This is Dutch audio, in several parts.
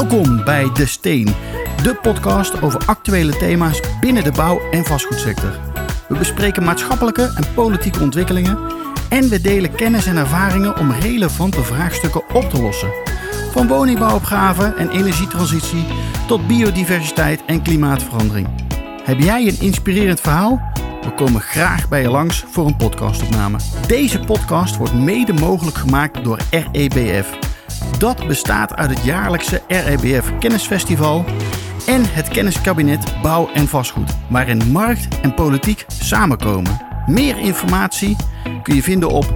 Welkom bij De Steen, de podcast over actuele thema's binnen de bouw- en vastgoedsector. We bespreken maatschappelijke en politieke ontwikkelingen en we delen kennis en ervaringen om relevante vraagstukken op te lossen. Van woningbouwopgave en energietransitie tot biodiversiteit en klimaatverandering. Heb jij een inspirerend verhaal? We komen graag bij je langs voor een podcastopname. Deze podcast wordt mede mogelijk gemaakt door REBF. Dat bestaat uit het jaarlijkse REBF Kennisfestival en het kenniskabinet Bouw en Vastgoed, waarin markt en politiek samenkomen. Meer informatie kun je vinden op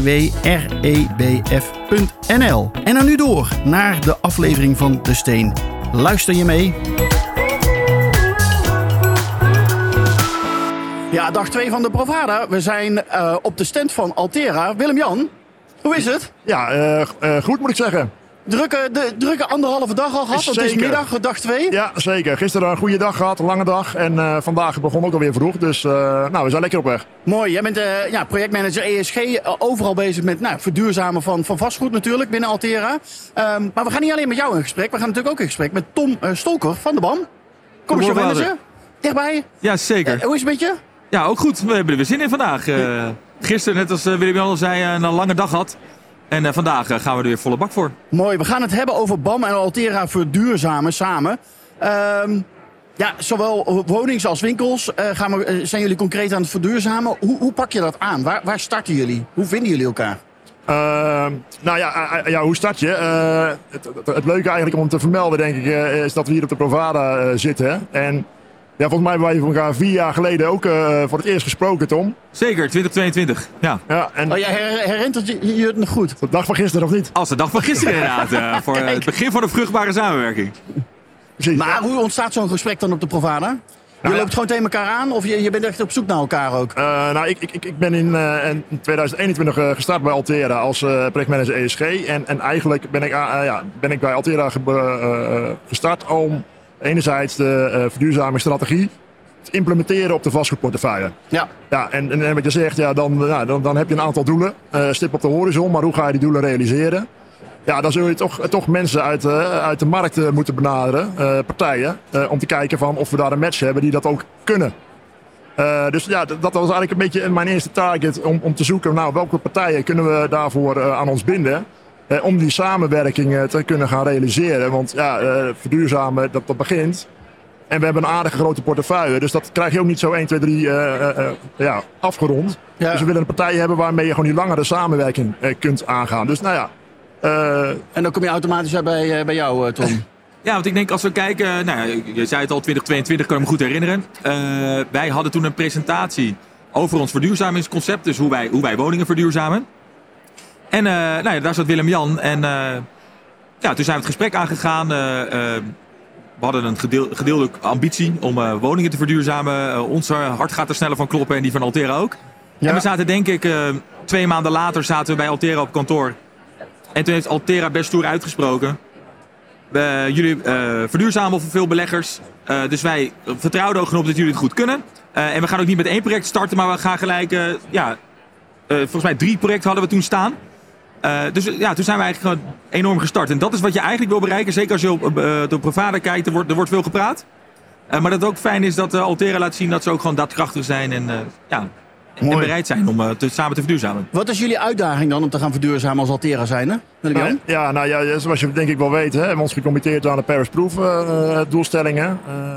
www.rebf.nl. En dan nu door naar de aflevering van De Steen. Luister je mee? Ja, dag 2 van de Provada. We zijn op de stand van Altera. Willem-Jan, hoe is het? Ja, goed moet ik zeggen. Drukke anderhalve dag al gehad, want het is middag, dag 2. Ja, zeker. Gisteren een goede dag gehad, een lange dag. En vandaag begon ook alweer vroeg, dus we zijn lekker op weg. Mooi, jij bent projectmanager ESG, overal bezig met verduurzamen van vastgoed natuurlijk binnen Altera. Maar we gaan niet alleen met jou in gesprek, we gaan natuurlijk ook in gesprek met Tom Stolker van de BAM. Commercial manager, dichtbij. Ja, zeker. Hoe is het met je? Ja, ook goed. We hebben er weer zin in vandaag. Gisteren, net als Willem-Jan al zei, een lange dag had. En vandaag gaan we er weer volle bak voor. Mooi, we gaan het hebben over BAM en Altera verduurzamen samen. Zowel wonings als winkels zijn jullie concreet aan het verduurzamen. Hoe pak je dat aan? Waar starten jullie? Hoe vinden jullie elkaar? Hoe start je? Het leuke eigenlijk om te vermelden, denk ik, is dat we hier op de Provada zitten. En ja, volgens mij hebben wij elkaar 4 jaar geleden ook voor het eerst gesproken, Tom. Zeker, 2022. Ja. Jij herinnert je het nog goed? De dag van gisteren, of niet? Als de dag van gisteren inderdaad. Voor het begin van de vruchtbare samenwerking. Precies. Maar hoe ontstaat zo'n gesprek dan op de Provada? Je loopt gewoon tegen elkaar aan of je bent echt op zoek naar elkaar ook? Ik ben in 2021 gestart bij Altera als projectmanager ESG. En eigenlijk ben ik bij Altera gestart om enerzijds de verduurzamingsstrategie te implementeren op de vastgoedportefeuille. Ja. En wat je zegt, dan heb je een aantal doelen. Stip op de horizon, maar hoe ga je die doelen realiseren? Ja, dan zul je toch mensen uit de markt moeten benaderen, partijen, om te kijken van of we daar een match hebben die dat ook kunnen. Dus dat was eigenlijk een beetje mijn eerste target om te zoeken, welke partijen kunnen we daarvoor aan ons binden. Om die samenwerking te kunnen gaan realiseren. Want verduurzamen, dat begint. En we hebben een aardige grote portefeuille. Dus dat krijg je ook niet zo 1, 2, 3 afgerond. Ja. Dus we willen een partij hebben waarmee je gewoon die langere samenwerking kunt aangaan. Dus En dan kom je automatisch uit bij jou, Tom. Ja, want ik denk als we kijken... je zei het al, 2022, kan ik me goed herinneren. Wij hadden toen een presentatie over ons verduurzamingsconcept. Dus hoe wij woningen verduurzamen. En daar zat Willem-Jan. En toen zijn we het gesprek aangegaan. We hadden een gedeelde ambitie om woningen te verduurzamen. Ons hart gaat er sneller van kloppen en die van Altera ook. Ja. En we zaten denk ik 2 maanden later zaten we bij Altera op kantoor. En toen heeft Altera best stoer uitgesproken. Jullie verduurzamen voor veel beleggers. Dus wij vertrouwen ook genoeg dat jullie het goed kunnen. En we gaan ook niet met 1 project starten, maar we gaan gelijk... volgens mij 3 projecten hadden we toen staan. Toen zijn we eigenlijk gewoon enorm gestart. En dat is wat je eigenlijk wil bereiken. Zeker als je op de Provada kijkt, er wordt veel gepraat. Maar dat het ook fijn is dat Altera laat zien dat ze ook gewoon daadkrachtig zijn. En bereid zijn om samen te verduurzamen. Wat is jullie uitdaging dan om te gaan verduurzamen als Altera zijn? Zoals je denk ik wel weet, hebben we ons gecommitteerd aan de Paris Proof doelstellingen.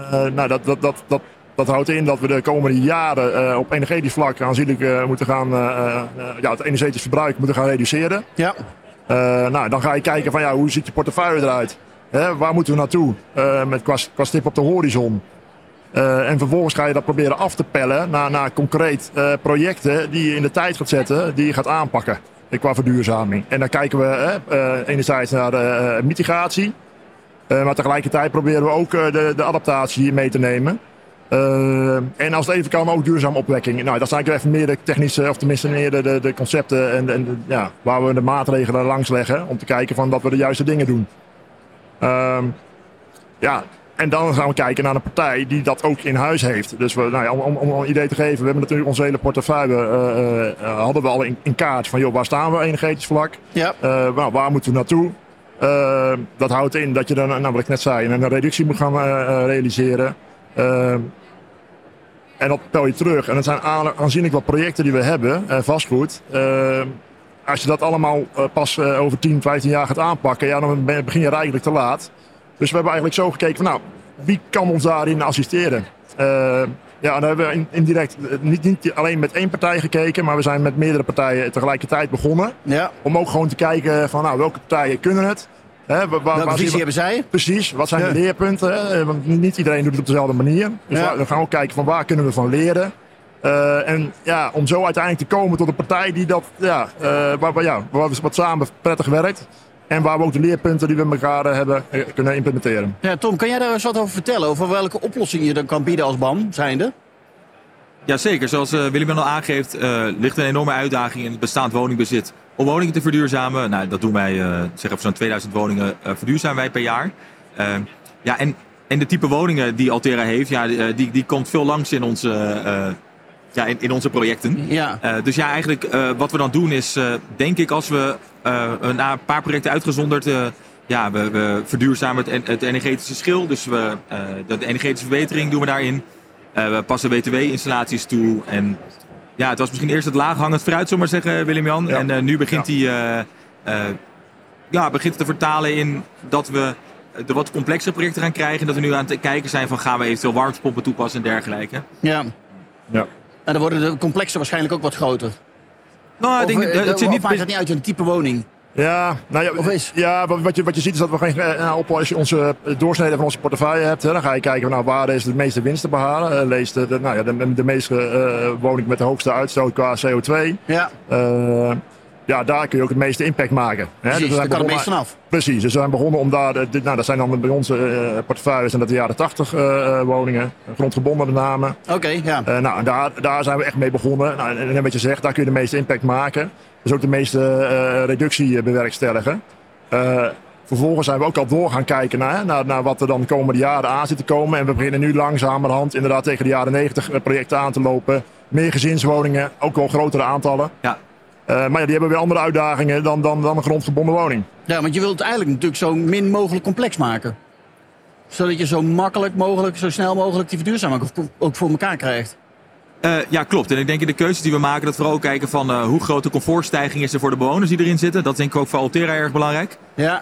Dat houdt in dat we de komende jaren op energetisch vlak aanzienlijk moeten gaan het energetisch verbruik moeten gaan reduceren. Ja. Dan ga je kijken van hoe ziet je portefeuille eruit? Waar moeten we naartoe qua stip op de horizon? En vervolgens ga je dat proberen af te pellen naar concreet projecten die je in de tijd gaat zetten, die je gaat aanpakken qua verduurzaming. En dan kijken we enerzijds naar de mitigatie, maar tegelijkertijd proberen we ook de adaptatie mee te nemen. En als het even kan, ook duurzame opwekking. Dat zijn even meer de technische, of tenminste meer de concepten waar we de maatregelen langs leggen om te kijken van dat we de juiste dingen doen. En dan gaan we kijken naar een partij die dat ook in huis heeft. Dus om een idee te geven, we hebben natuurlijk onze hele portefeuille hadden we al in kaart van waar staan we energetisch vlak? Ja. Waar moeten we naartoe? Dat houdt in dat je dan, wat ik net zei, een reductie moet gaan realiseren. En dat tel je terug. En dat zijn aanzienlijk wat projecten die we hebben, vastgoed. Als je dat allemaal pas over 10, 15 jaar gaat aanpakken, dan begin je rijkelijk te laat. Dus we hebben eigenlijk zo gekeken van, wie kan ons daarin assisteren? Dan hebben we indirect niet alleen met één partij gekeken, maar we zijn met meerdere partijen tegelijkertijd begonnen. Ja. Om ook gewoon te kijken van welke partijen kunnen het. Welke visie hebben zij? Precies, wat zijn de leerpunten? Want niet iedereen doet het op dezelfde manier. Dus we gaan ook kijken van waar kunnen we van leren. Om zo uiteindelijk te komen tot een partij die dat, wat samen prettig werkt. En waar we ook de leerpunten die we met elkaar hebben kunnen implementeren. Ja, Tom, kan jij daar eens wat over vertellen? Over welke oplossingen je dan kan bieden als BAM, zijnde? Jazeker, zoals Willem al aangeeft, ligt een enorme uitdaging in het bestaand woningbezit om woningen te verduurzamen. Nou, dat doen wij, zeg zo'n 2000 woningen verduurzamen wij per jaar. En de type woningen die Altera heeft, die komt veel langs in onze... in onze projecten. Ja. Dus eigenlijk wat we dan doen is, denk ik, als we na een paar projecten uitgezonderd, we verduurzamen het energetische schil. Dus de energetische verbetering doen we daarin. We passen WTW-installaties toe. En het was misschien eerst het laaghangend fruit, zullen we maar zeggen, Willem-Jan. Ja. En nu begint begint het te vertalen in dat we de wat complexere projecten gaan krijgen. En dat we nu aan het kijken zijn van, gaan we eventueel warmtepompen toepassen en dergelijke. Ja. En dan worden de complexen waarschijnlijk ook wat groter. Nou, ik denk, maakt dat niet uit een type woning? Ja, wat je ziet is dat we geen als je onze doorsnede van onze portefeuille hebt, dan ga je kijken waar is de meeste winst te behalen. Lees de meeste woning met de hoogste uitstoot qua CO2. Ja. Daar kun je ook het meeste impact maken. Precies, dus daar kan het meest vanaf. Precies, dus we zijn begonnen om daar... dat zijn dan bij onze portefeuilles en dat de jaren 80 woningen. Grondgebonden met name. Oké, ja. Daar zijn we echt mee begonnen. En wat je zegt, daar kun je de meeste impact maken. Dus ook de meeste reductie bewerkstelligen. Vervolgens zijn we ook al door gaan kijken naar wat er dan de komende jaren aan zit te komen. En we beginnen nu langzamerhand inderdaad tegen de jaren 90 projecten aan te lopen. Meer gezinswoningen, ook wel grotere aantallen. Ja. Maar die hebben weer andere uitdagingen dan een grondgebonden woning. Ja, want je wilt het eigenlijk natuurlijk zo min mogelijk complex maken. Zodat je zo makkelijk mogelijk, zo snel mogelijk die verduurzaming ook voor elkaar krijgt. Ja, klopt. En ik denk in de keuzes die we maken dat we ook kijken van hoe groot de comfortstijging is er voor de bewoners die erin zitten. Dat is denk ik ook voor Altera erg belangrijk. Ja.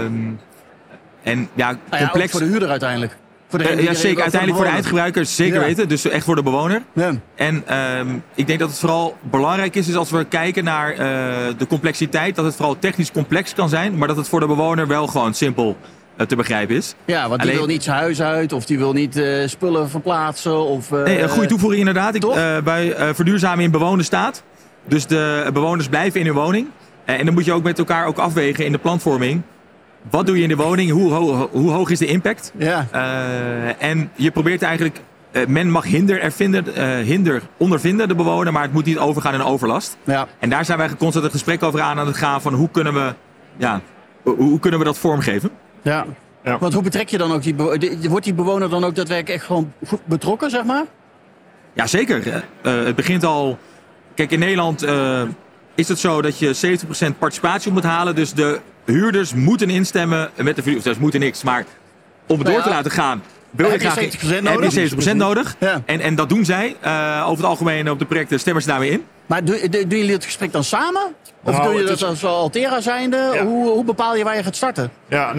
Ook voor de huurder uiteindelijk. Zeker. Uiteindelijk voor de eindgebruiker, zeker weten. Dus echt voor de bewoner. Ja. En ik denk dat het vooral belangrijk is als we kijken naar de complexiteit. Dat het vooral technisch complex kan zijn. Maar dat het voor de bewoner wel gewoon simpel te begrijpen is. Ja, want die wil niet zijn huis uit. Of die wil niet spullen verplaatsen. Een goede toevoeging inderdaad. Bij verduurzamen in bewoner staat. Dus de bewoners blijven in hun woning. En dan moet je ook met elkaar ook afwegen in de planvorming. Wat doe je in de woning? Hoe hoog is de impact? Ja. En je probeert eigenlijk... men mag hinder ondervinden, de bewoner, maar het moet niet overgaan in overlast. Ja. En daar zijn wij constant een gesprek over aan het gaan van hoe kunnen we dat vormgeven? Ja. Want hoe betrek je dan ook wordt die bewoner dan ook daadwerkelijk echt gewoon goed betrokken, zeg maar? Ja, zeker. Het begint al... Kijk, in Nederland is het zo dat je 70% participatie moet halen. Dus de huurders moeten instemmen met de verduurzaming. Dus moeten niks, maar om het door te laten gaan... Heb je 70% nodig? Ja. En dat doen zij. Over het algemeen op de projecten stemmen ze daarmee in. Maar doen jullie het gesprek dan samen? Of doe je dat als Altera zijnde? Ja. Hoe bepaal je waar je gaat starten? Ja,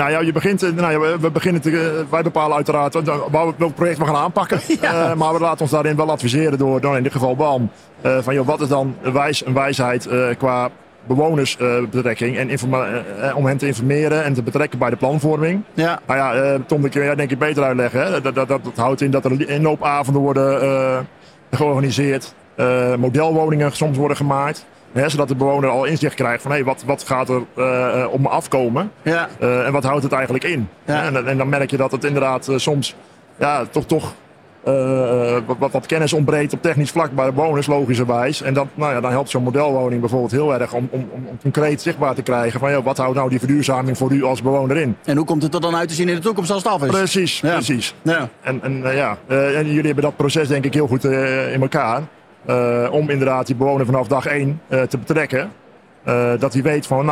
wij bepalen uiteraard welk project we gaan aanpakken. Ja. Maar we laten ons daarin wel adviseren door in dit geval BAM. Wat is dan een wijsheid qua bewonersbetrekking en om hen te informeren en te betrekken bij de planvorming. Ja. Tom, dat kun jij denk ik beter uitleggen. Hè? Dat houdt in dat er inloopavonden worden georganiseerd. Modelwoningen soms worden gemaakt. Zodat de bewoner al inzicht krijgt van wat gaat er op me afkomen. Ja. En wat houdt het eigenlijk in. Ja. En dan merk je dat het inderdaad soms toch wat kennis ontbreekt op technisch vlak bij de bewoners, logischerwijs. En dan helpt zo'n modelwoning bijvoorbeeld heel erg om concreet zichtbaar te krijgen van wat houdt nou die verduurzaming voor u als bewoner in. En hoe komt het er dan uit te zien in de toekomst als het af is? Precies. Ja. En jullie hebben dat proces denk ik heel goed in elkaar. Om inderdaad die bewoner vanaf dag 1 te betrekken. Dat hij weet van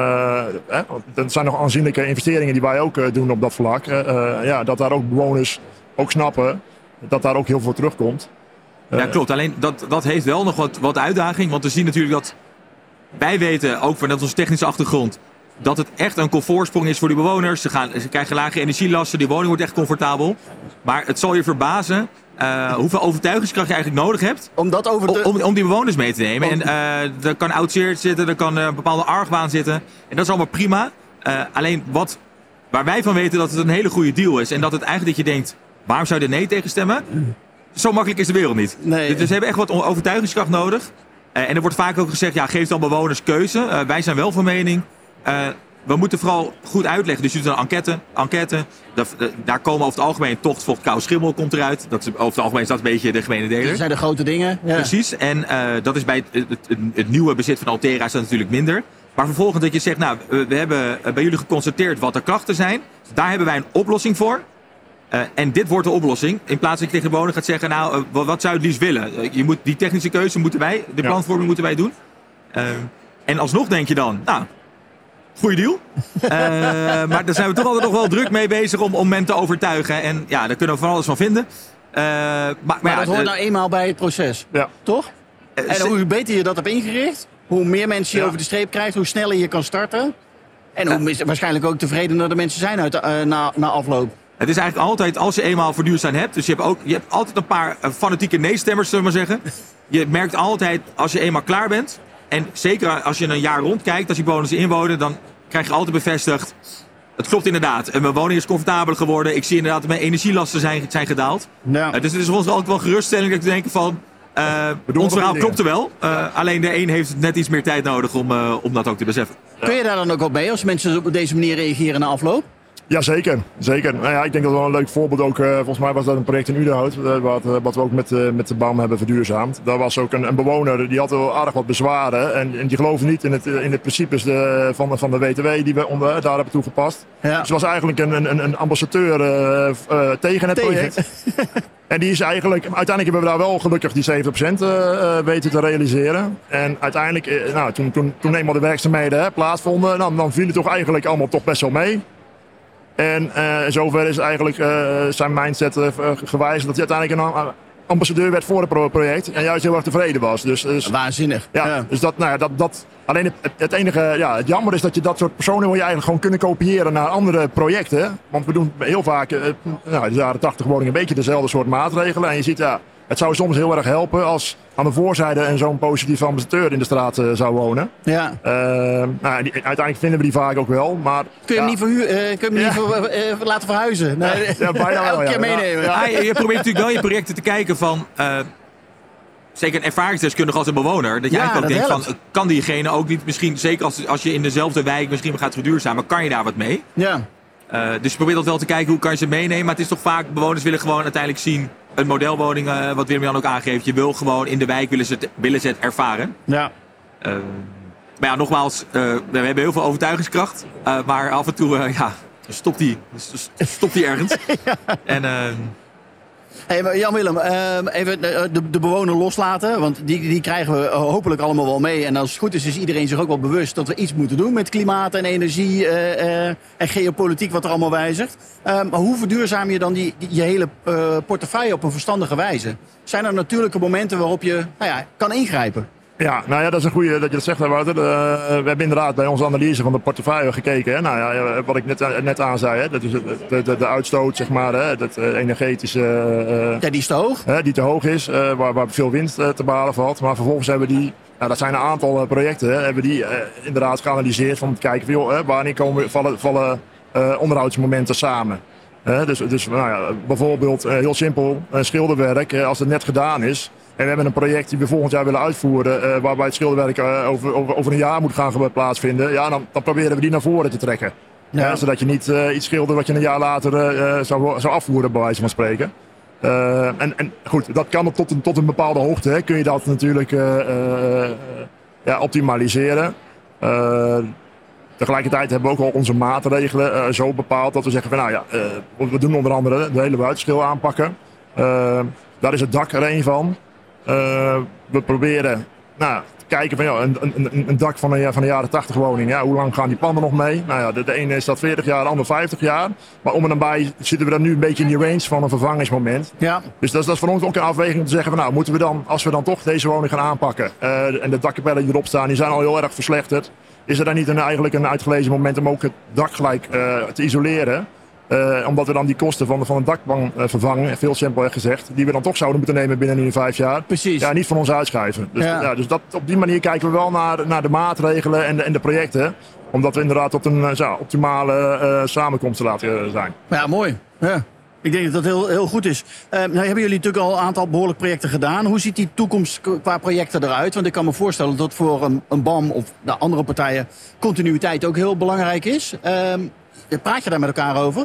dat zijn nog aanzienlijke investeringen die wij ook doen op dat vlak. Dat daar ook bewoners ook snappen dat daar ook heel veel terugkomt. Ja, klopt. Alleen dat heeft wel nog wat uitdaging. Want we zien natuurlijk dat wij weten, ook vanuit onze technische achtergrond, dat het echt een comfortsprong is voor die bewoners. Ze krijgen lage energielasten, die woning wordt echt comfortabel. Maar het zal je verbazen hoeveel overtuigingskracht je eigenlijk nodig hebt om die bewoners mee te nemen. En er kan oud-zeer zitten, er kan een bepaalde argwaan zitten. En dat is allemaal prima. Alleen waar wij van weten dat het een hele goede deal is. En dat het eigenlijk dat je denkt, waarom zou je er nee tegen stemmen? Zo makkelijk is de wereld niet. Nee. Dus we hebben echt wat overtuigingskracht nodig. En er wordt vaak ook gezegd, geef dan bewoners keuze. Wij zijn wel van mening. We moeten vooral goed uitleggen. Dus je doet een enquête. Daar komen over het algemeen tochtvocht, kou, schimmel komt eruit. Over het algemeen is dat een beetje de gemene deler. Dat zijn de grote dingen. Ja. Precies. En dat is bij het nieuwe bezit van Altera is dat natuurlijk minder. Maar vervolgens dat je zegt, we hebben bij jullie geconstateerd wat de klachten zijn. Daar hebben wij een oplossing voor. En dit wordt de oplossing. In plaats dat je tegen de bewoner gaat zeggen, wat zou je het liefst willen? Die technische keuze moeten wij, de planvorming moeten wij doen. En alsnog denk je dan, goeie deal. Maar daar zijn we toch altijd nog wel druk mee bezig om men te overtuigen. En daar kunnen we van alles van vinden. Maar dat hoort nou eenmaal bij het proces. Ja. Toch? En hoe beter je dat hebt ingericht, hoe meer mensen je over de streep krijgt, hoe sneller je kan starten. En hoe waarschijnlijk ook tevredener de mensen zijn na afloop. Het is eigenlijk altijd, als je eenmaal verduurzaam hebt, dus je hebt altijd een paar fanatieke nee-stemmers, zullen we maar zeggen. Je merkt altijd, als je eenmaal klaar bent, en zeker als je een jaar rondkijkt, als die bewoners inwonen, dan krijg je altijd bevestigd, het klopt inderdaad. En mijn woning is comfortabeler geworden. Ik zie inderdaad dat mijn energielasten zijn gedaald. Ja. Dus het is voor ons altijd wel geruststelling dat we denken van, ons verhaal klopt er wel. Alleen de een heeft net iets meer tijd nodig om dat ook te beseffen. Kun je daar dan ook op mee als mensen op deze manier reageren na afloop? Ja, zeker. Ik denk dat wel een leuk voorbeeld ook, volgens mij was dat een project in Udenhout, wat we ook met de BAM hebben verduurzaamd. Daar was ook een bewoner, die had wel aardig wat bezwaren en die geloofde niet in het principes van de WTW die we daar hebben toegepast. Ja. Dus het was eigenlijk een ambassadeur tegen het project. En die is uiteindelijk hebben we daar wel gelukkig die 70% weten te realiseren. En uiteindelijk, toen eenmaal de werkzaamheden plaatsvonden, dan viel het toch eigenlijk allemaal toch best wel mee. En zover is eigenlijk zijn mindset gewijzigd dat hij uiteindelijk een ambassadeur werd voor het project. En juist heel erg tevreden was. Dus waanzinnig. Ja. Dus alleen het enige, het jammer is dat je dat soort personen wil je eigenlijk gewoon kunnen kopiëren naar andere projecten. Want we doen heel vaak, in de jaren 80 woningen een beetje dezelfde soort maatregelen. En je ziet, het zou soms heel erg helpen als aan de voorzijde zo'n positieve ambassadeur in de straat zou wonen. Ja. Uiteindelijk vinden we die vaak ook wel. Maar, kun je hem niet laten verhuizen? Nee. Ja, bijna wel. Elke keer meenemen. Ja. Je probeert natuurlijk wel je projecten te kijken van, zeker een ervaringsdeskundige als een bewoner, dat je eigenlijk ook denkt van, kan diegene ook niet misschien, zeker als je in dezelfde wijk misschien gaat verduurzamen, kan je daar wat mee? Ja. Dus je probeert dat wel te kijken, hoe kan je ze meenemen. Maar het is toch vaak, bewoners willen gewoon uiteindelijk zien, een modelwoning, wat Willem-Jan ook aangeeft. Je wil gewoon in de wijk, willen ze het ervaren. Ja. Maar nogmaals, we hebben heel veel overtuigingskracht. Maar af en toe, stopt die ergens. Ja. En Hey, Jan-Willem, even de bewoner loslaten, want die krijgen we hopelijk allemaal wel mee. En als het goed is iedereen zich ook wel bewust dat we iets moeten doen met klimaat en energie en geopolitiek wat er allemaal wijzigt. Maar hoe verduurzaam je dan je hele portefeuille op een verstandige wijze? Zijn er natuurlijke momenten waarop je kan ingrijpen? Ja, dat is een goede dat je dat zegt, Wouter. We hebben inderdaad bij onze analyse van de portefeuille gekeken. Hè. Wat ik net aan zei, hè. Dat is de uitstoot, zeg maar, hè. Dat energetische... die is te hoog. Die te hoog is, waar veel winst te behalen valt. Maar vervolgens hebben die, dat zijn een aantal projecten, hè, hebben die inderdaad geanalyseerd om te kijken van, wanneer vallen onderhoudsmomenten samen. Dus bijvoorbeeld heel simpel, schilderwerk, als het net gedaan is. En we hebben een project die we volgend jaar willen uitvoeren, waarbij het schilderwerk over een jaar moet gaan plaatsvinden. Ja, dan proberen we die naar voren te trekken. Ja. Zodat je niet iets schildert wat je een jaar later zou afvoeren, bij wijze van spreken. En goed, dat kan tot een bepaalde hoogte. Hè, kun je dat natuurlijk optimaliseren. Tegelijkertijd hebben we ook al onze maatregelen zo bepaald dat we zeggen van we doen onder andere de hele buitenschil aanpakken. Daar is het dak er een van. We proberen te kijken van een dak van een jaren 80 woning. Ja, hoe lang gaan die panden nog mee? Nou ja, de ene is dat 40 jaar, de ander 50 jaar. Maar om en nabij zitten we dan nu een beetje in die range van een vervangingsmoment. Ja. Dus dat is voor ons ook een afweging om te zeggen van nou, moeten we dan, als we dan toch deze woning gaan aanpakken en de dakkapellen die erop staan, die zijn al heel erg verslechterd. Is er dan niet eigenlijk een uitgelezen moment om ook het dak gelijk te isoleren? Omdat we dan die kosten van een dakpan vervangen, veel simpelweg gezegd, die we dan toch zouden moeten nemen binnen nu 5 jaar. Precies. Ja, niet van ons uitschuiven. Dus, dus dat, op die manier kijken we wel naar de maatregelen en de projecten. Omdat we inderdaad tot een optimale samenkomst te laten zijn. Ja, mooi. Ja. Ik denk dat dat heel goed is. Nou hebben jullie natuurlijk al een aantal behoorlijk projecten gedaan. Hoe ziet die toekomst qua projecten eruit? Want ik kan me voorstellen dat voor een BAM of andere partijen continuïteit ook heel belangrijk is. Praat je daar met elkaar over?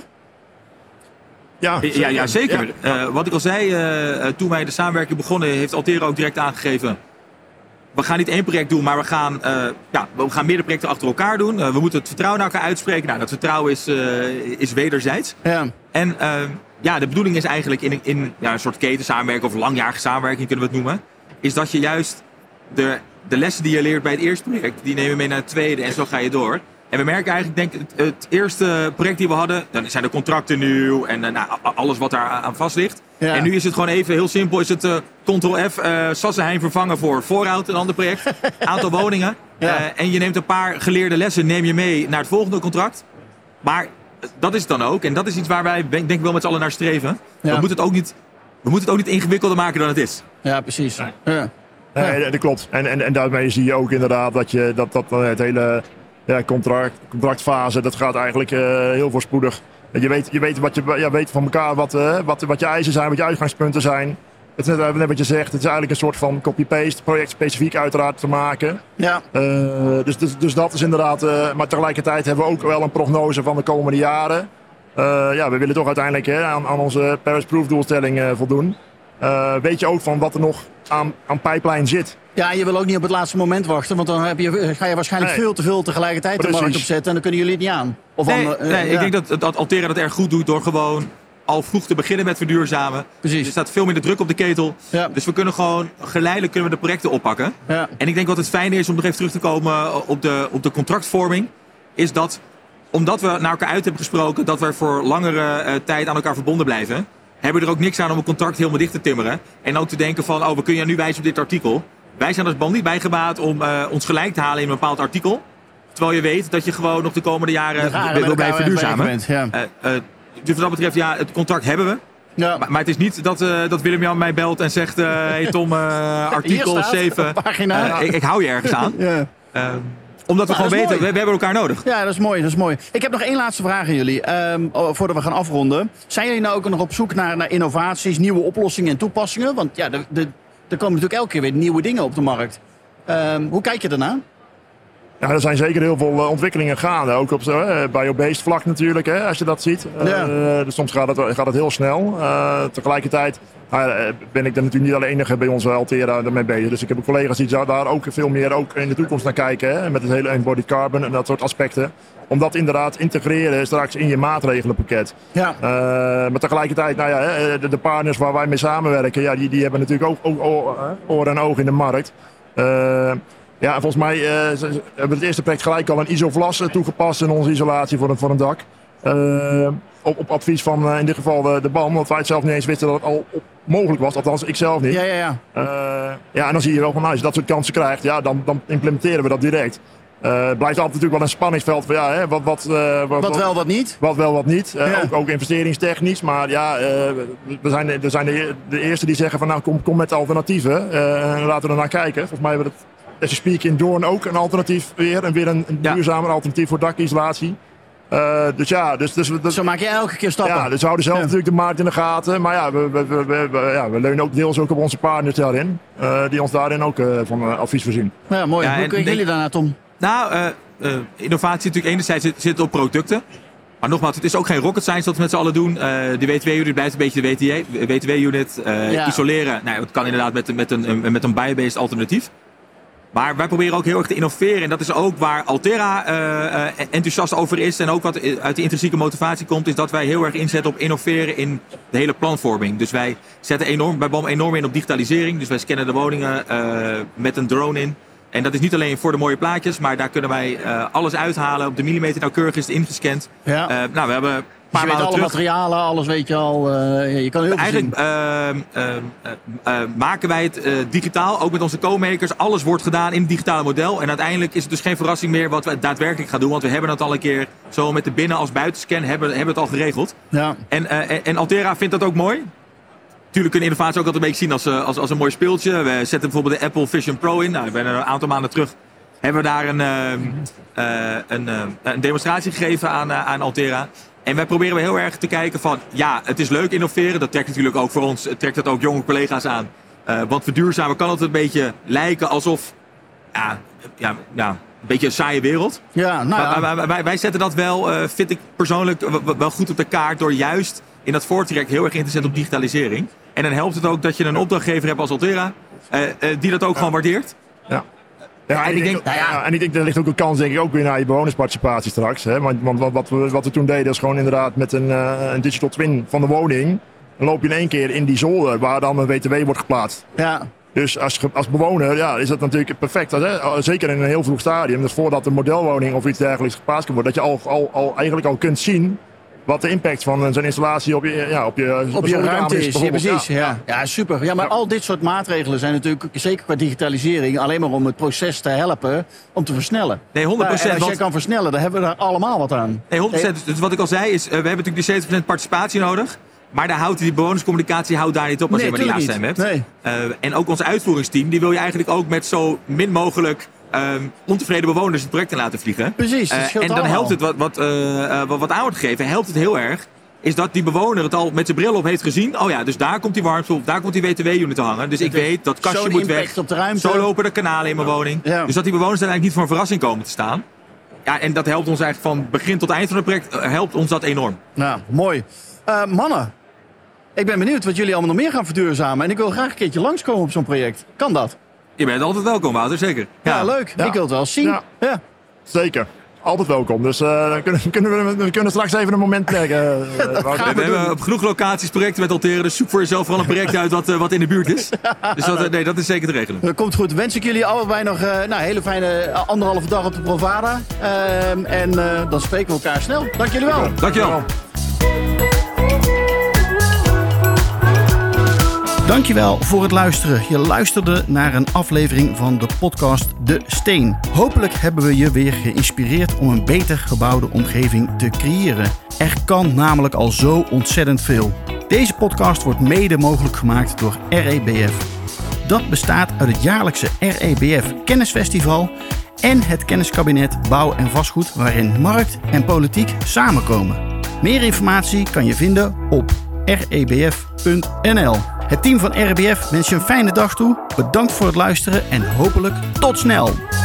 Ja, zeker. Ja. Wat ik al zei, toen wij de samenwerking begonnen, heeft Altera ook direct aangegeven. We gaan niet 1 project doen, maar we gaan meerdere projecten achter elkaar doen. We moeten het vertrouwen naar elkaar uitspreken. Nou, dat vertrouwen is wederzijds. Ja. En de bedoeling is eigenlijk in een soort ketensamenwerking of langjarige samenwerking kunnen we het noemen. Is dat je juist de lessen die je leert bij het eerste project, die nemen we mee naar het tweede en zo ga je door. En we merken eigenlijk, het eerste project die we hadden, dan zijn de contracten nieuw en alles wat daar aan vast ligt. Ja. En nu is het gewoon even heel simpel, is het Ctrl-F, Sassenheim vervangen voor Voorhout, een ander project. Aantal woningen. Ja. En je neemt een paar geleerde lessen, neem je mee naar het volgende contract. Maar dat is het dan ook. En dat is iets waar wij denk ik wel met z'n allen naar streven. Ja. We moeten het ook niet ingewikkelder maken dan het is. Ja, precies. Ja. Nee, dat klopt. En daarmee zie je ook inderdaad dat het hele... Ja, contractfase, dat gaat eigenlijk heel voorspoedig. Je weet van elkaar wat je eisen zijn, wat je uitgangspunten zijn. Het is net wat je zegt, het is eigenlijk een soort van copy-paste, projectspecifiek uiteraard te maken. Ja. Dus dat is inderdaad, maar tegelijkertijd hebben we ook wel een prognose van de komende jaren. We willen toch uiteindelijk aan onze Paris-proof doelstelling voldoen. Weet je ook van wat er nog aan pipeline zit. Ja, je wil ook niet op het laatste moment wachten, want dan ga je waarschijnlijk veel te veel tegelijkertijd de markt opzetten en dan kunnen jullie het niet aan. Ik denk dat Altera dat erg goed doet door gewoon al vroeg te beginnen met verduurzamen. Precies. Er staat veel minder druk op de ketel. Ja. Dus we kunnen gewoon geleidelijk de projecten oppakken. Ja. En ik denk wat het fijne is om nog even terug te komen op de contractvorming, is dat omdat we naar elkaar uit hebben gesproken dat we voor langere tijd aan elkaar verbonden blijven, hebben we er ook niks aan om een contract helemaal dicht te timmeren. En ook te denken van, we kunnen je nu wijzen op dit artikel. Wij zijn als BAM niet bijgebaat om ons gelijk te halen in een bepaald artikel. Terwijl je weet dat je gewoon nog de komende jaren wil blijven verduurzamen. Dus wat dat betreft, het contract hebben we. Ja. Maar het is niet dat Willem-Jan mij belt en zegt, hey Tom, artikel 7, ik hou je ergens aan. Ja. Omdat we gewoon weten, we hebben elkaar nodig. Ja, dat is mooi. Ik heb nog 1 laatste vraag aan jullie, voordat we gaan afronden. Zijn jullie nou ook nog op zoek naar innovaties, nieuwe oplossingen en toepassingen? Want ja, er komen natuurlijk elke keer weer nieuwe dingen op de markt. Hoe kijk je daarna? Ja, er zijn zeker heel veel ontwikkelingen gaande. Ook op biobased vlak natuurlijk, als je dat ziet. Dus soms gaat het heel snel. Tegelijkertijd ben ik er natuurlijk niet alleen enige bij ons Altera mee bezig. Dus ik heb collega's die daar ook veel meer ook in de toekomst naar kijken. Met het hele embodied carbon en dat soort aspecten. Om dat inderdaad integreren straks in je maatregelenpakket. Ja. Maar tegelijkertijd, de partners waar wij mee samenwerken, die hebben natuurlijk ook oren en ogen in de markt. Volgens mij hebben we het eerste project gelijk al een isoflas toegepast in onze isolatie voor een dak. Op advies van in dit geval de BAM, want wij het zelf niet eens wisten dat het al mogelijk was. Althans, ik zelf niet. En dan zie je wel van, als je dat soort kansen krijgt, dan implementeren we dat direct. Blijft altijd natuurlijk wel een spanningsveld van wat wel, wat niet. Wat wel, wat niet. Ook investeringstechnisch. Maar we zijn de eerste die zeggen van kom met alternatieven. En laten we er naar kijken. Volgens mij hebben we het as you speak in Doorn ook een alternatief weer. En weer een duurzamer alternatief voor dakisolatie. Dus zo maak je elke keer stappen. Ja, dus we houden zelf natuurlijk de markt in de gaten. Maar we leunen ook deels ook op onze partners daarin. Die ons daarin ook van advies voorzien. Ja, mooi. Hoe kijken jullie daarnaar, Tom? Nou, innovatie natuurlijk enerzijds zit op producten. Maar nogmaals, het is ook geen rocket science wat we met z'n allen doen. De WTW-unit blijft een beetje de WTW-unit. Isoleren, het kan inderdaad met een biobased alternatief. Maar wij proberen ook heel erg te innoveren. En dat is ook waar Altera enthousiast over is. En ook wat uit de intrinsieke motivatie komt, is dat wij heel erg inzetten op innoveren in de hele planvorming. Dus wij zetten bij BAM enorm in op digitalisering. Dus wij scannen de woningen met een drone in. En dat is niet alleen voor de mooie plaatjes, maar daar kunnen wij alles uithalen. Op de millimeter nauwkeurig is het ingescand. Ja. We hebben een Dus paar je weet maanden alle terug... materialen, alles weet je al. Je kan heel veel zien. Eigenlijk maken wij het digitaal, ook met onze co-makers. Alles wordt gedaan in het digitale model. En uiteindelijk is het dus geen verrassing meer wat we daadwerkelijk gaan doen. Want we hebben het al een keer, zowel met de binnen- als buitenscan, hebben het al geregeld. Ja. En Altera vindt dat ook mooi. Natuurlijk kunnen innovaties ook altijd een beetje zien als een mooi speeltje. We zetten bijvoorbeeld de Apple Vision Pro in. Nou, we hebben een aantal maanden terug hebben we daar een demonstratie gegeven aan Altera. En wij proberen heel erg te kijken van, ja, het is leuk innoveren. Dat trekt natuurlijk ook voor ons, trekt dat ook jonge collega's aan. Want verduurzamen kan altijd een beetje lijken alsof, een beetje een saaie wereld. Ja, nou ja. Maar wij zetten dat wel, vind ik persoonlijk, wel goed op de kaart door juist in dat voortraject heel erg in te zetten op digitalisering. En dan helpt het ook dat je een opdrachtgever hebt als Altera, die dat ook gewoon waardeert. Ja. Ja, en ik denk, er ligt ook een kans, denk ik, ook weer naar je bewonersparticipatie straks. Hè? Want wat we toen deden is gewoon inderdaad met een digital twin van de woning. Dan loop je in één keer in die zolder waar dan een WTW wordt geplaatst. Ja. Dus als bewoner is dat natuurlijk perfect. Hè? Zeker in een heel vroeg stadium. Dus voordat een modelwoning of iets dergelijks geplaatst kan worden. Dat je eigenlijk al kunt zien wat de impact van zo'n installatie op je ruimte is. Ja, precies. Ja. Ja, super. Ja, maar al dit soort maatregelen zijn natuurlijk, zeker qua digitalisering, alleen maar om het proces te helpen om te versnellen. Nee, 100%. En als jij kan versnellen, dan hebben we daar allemaal wat aan. Nee, 100%. Dus wat ik al zei is, we hebben natuurlijk die 70% participatie nodig. Maar daar houdt die bewonerscommunicatie daar niet op als je maar die ja-stem hebt. Nee. En ook ons uitvoeringsteam, die wil je eigenlijk ook met zo min mogelijk ontevreden bewoners het project in laten vliegen. Precies. En dan helpt het, wat aan wordt gegeven, helpt het heel erg. Is dat die bewoner het al met zijn bril op heeft gezien. Oh ja, dus daar komt die warmte op, daar komt die WTW-unit te hangen. Dus ik weet, dat kastje moet weg. Op de ruimte. Zo lopen de kanalen in mijn woning. Ja. Dus dat die bewoners dan eigenlijk niet voor een verrassing komen te staan. Ja, en dat helpt ons eigenlijk van begin tot eind van het project, helpt ons dat enorm. Nou, mooi. Mannen, ik ben benieuwd wat jullie allemaal nog meer gaan verduurzamen. En ik wil graag een keertje langskomen op zo'n project. Kan dat? Je bent altijd welkom, Wouter, zeker. Ja, leuk. Ja. Ik wil het wel zien. Ja. Zeker. Altijd welkom. Dus we kunnen straks even een moment leggen. We hebben op genoeg locaties projecten met Altera. Dus zoek voor jezelf vooral een project uit wat in de buurt is. Dus dat is zeker te regelen. Dat komt goed. Wens ik jullie allebei nog een hele fijne 1,5 dag op de Provada. En dan spreken we elkaar snel. Dank jullie wel. Dankjewel. Dankjewel voor het luisteren. Je luisterde naar een aflevering van de podcast De Steen. Hopelijk hebben we je weer geïnspireerd om een beter gebouwde omgeving te creëren. Er kan namelijk al zo ontzettend veel. Deze podcast wordt mede mogelijk gemaakt door REBF. Dat bestaat uit het jaarlijkse REBF Kennisfestival en het kenniskabinet Bouw en Vastgoed, waarin markt en politiek samenkomen. Meer informatie kan je vinden op rebf.nl. Het team van REBF wens je een fijne dag toe. Bedankt voor het luisteren en hopelijk tot snel.